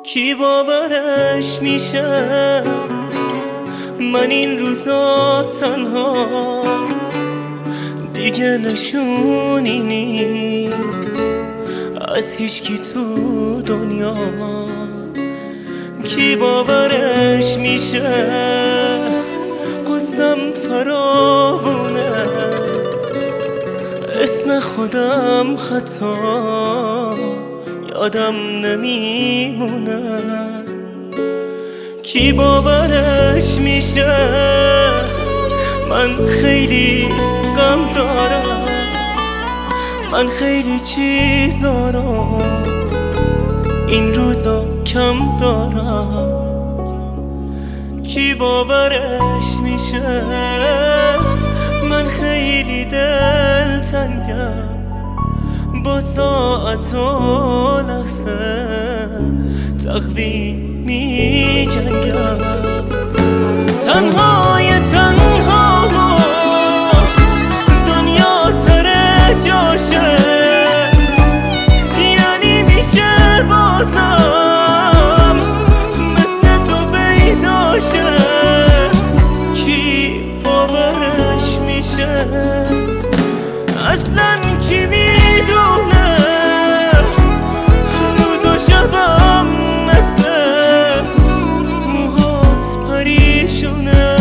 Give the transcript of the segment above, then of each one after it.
کی باورش میشه من این روزا تنها دیگه نشونی نیست از هیچکی تو دنیا. کی باورش میشه قصم فراوونه اسم خودم حتی یادم نمیمونه. کی باورش میشه من خیلی غم دارم، من خیلی چیزا رو این روزا کم دارم. کی باورش میشه من خیلی دلتنگم با ساعت و لحظه تقویم می جنگم. تنهای تنها و دنیا سر جاشه یعنی میشه بازم مثل تو پیداشه. کی باورش میشه اصلا کی میدونه روز و شبم مثل موهات پریشونه.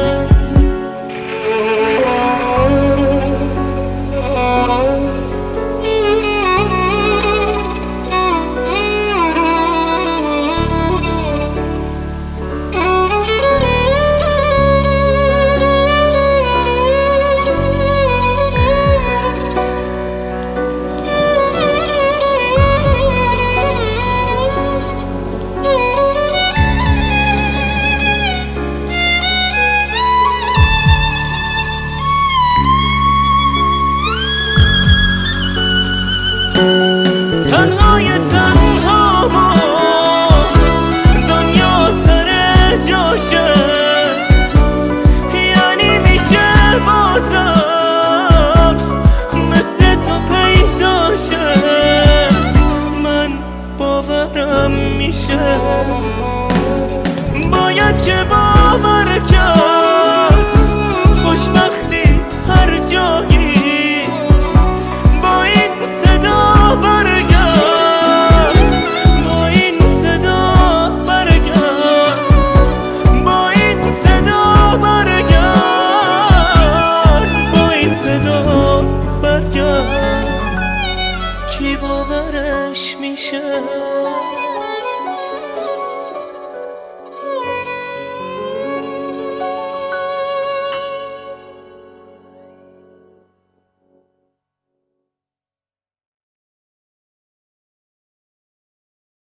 تنهای تنها و دنیا سر جاشه یعنی میشه بازم مثل تو پیداشه. من باورم میشه باید که باور کرد خوشبختی هر جایی با این صدا برگرد، با این صدا برگرد، با این صدا برگرد، با این صدا برگرد. کی باورش میشه